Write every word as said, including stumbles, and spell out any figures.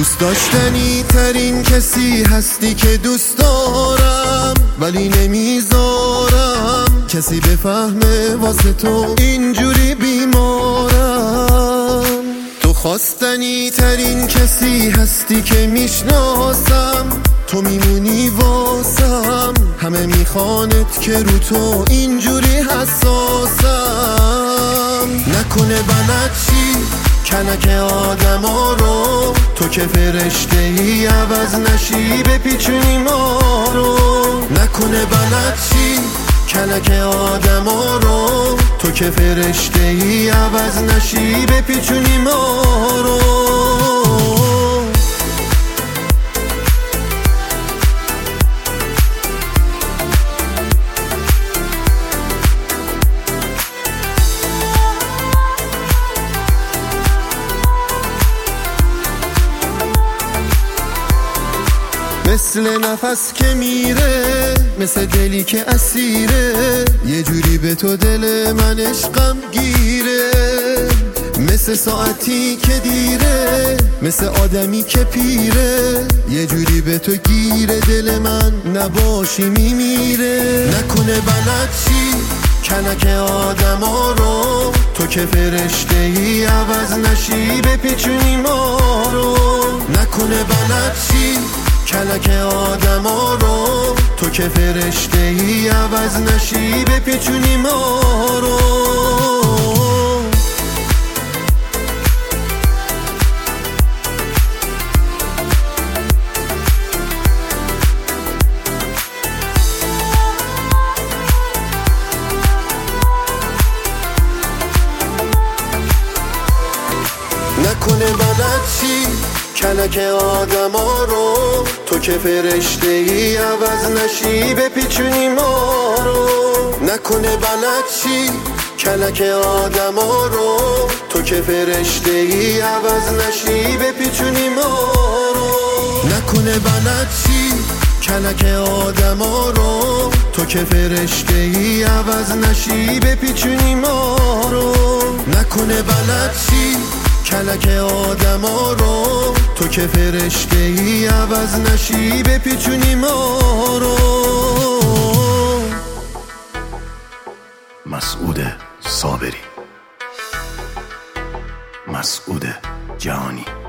دوست داشتنی ترین کسی هستی که دوست دارم، ولی نمیذارم کسی بفهمه واسه تو اینجوری بیمارم. تو خواستنی ترین کسی هستی که میشناسم، تو میمونی واسم، همه میخوانت که رو تو اینجوری حساسم. نکنه بلد چی کلک آدم ها رو، تو که فرشته ای عوض نشی بپیچونی ما رو. نکنه بلد چی کلک آدم ها رو، تو که فرشته ای عوض نشی بپیچونی ما رو. مثل نفس که میره، مثل دلی که اسیره، یه جوری به تو دل من عشقم گیره. مثل ساعتی که دیره، مثل آدمی که پیره، یه جوری به تو گیره دل من، نباشی میمیره. نکنه بلد چی کلک آدم ها رو، تو که فرشته ای عوض نشی بپیچونی ما رو. نکنه بلد چی کلک آدم ها رو، تو که فرشته ای عوض نشی بپیچونی ما رو. نکنه بلد چی کلک آدم ها رو، تو که فرشته ای عوض نشی بپیچونی ما رو. نکنه بلد چی کلک آدم ها رو، تو که فرشته ای عوض نشی بپیچونی ما رو. نکنه بلد چی کلک آدم ها رو، تو که فرشته ای عوض نشی بپیچونی ما رو. نکنه بلد چی کلک آدم ها رو، تو که فرشته ای عوض نشی بپیچونی ما رو. مسعود صابری، مسعود جهانی.